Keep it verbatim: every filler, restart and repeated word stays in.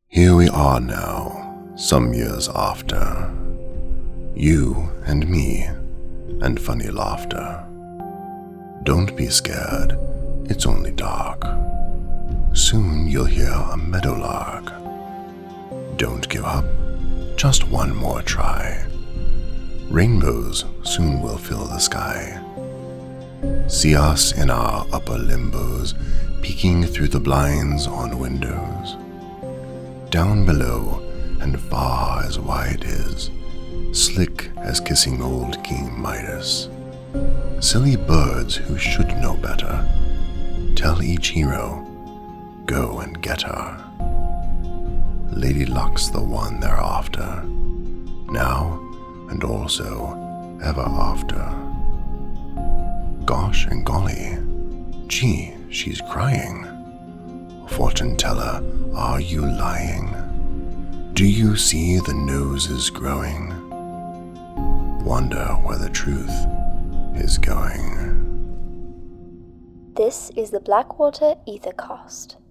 Here we are now, some years after. You and me, and funny laughter. Don't be scared, it's only dark. Soon you'll hear a meadowlark. Don't give up, just one more try. Rainbows soon will fill the sky. See us in our upper limbos, peeking through the blinds on windows. Down below, and far as wide is, slick as kissing old King Midas. Silly birds who should know better, tell each hero, go and get her. Lady Luck's the one they're after, now and also ever after. Gosh and golly, gee, she's crying. Fortune teller, are you lying? Do you see the noses growing? Wonder where the truth is going. This is the Blackwater Ethercast.